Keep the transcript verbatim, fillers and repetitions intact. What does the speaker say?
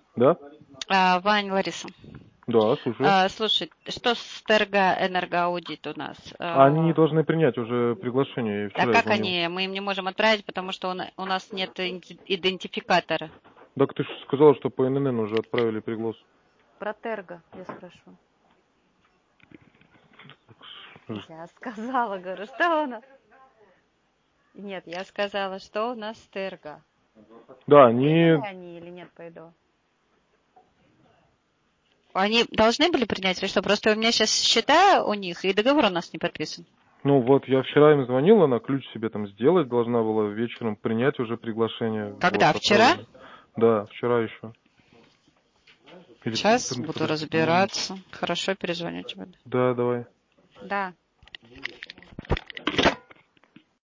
Да? А, Вань, Лариса. Да, слушаю. А, слушай, что с Терго Энергоаудит у нас? Они не А, должны принять уже приглашение. а Вчера я как звонил. они? Мы им не можем отправить, потому что у на- у нас нет иденти- идентификатора. Так ты же сказала, что по эн эн эн уже отправили приглас. Про Терго я спрошу. Я сказала, говорю, что у нас? Нет, я сказала, что у нас с Терго. Да, Приняли они... они или нет по ИДО? Они должны были принять или что? Просто у меня сейчас счета у них, и договор у нас не подписан. Ну вот, я вчера им звонил, она ключ себе там сделать должна была, вечером принять уже приглашение. Когда? Вот, Вчера? отправили. Да, вчера еще. Или, Сейчас п- буду подожди, по-моему... разбираться. Хорошо, перезвоню тебе. Да, давай. Да.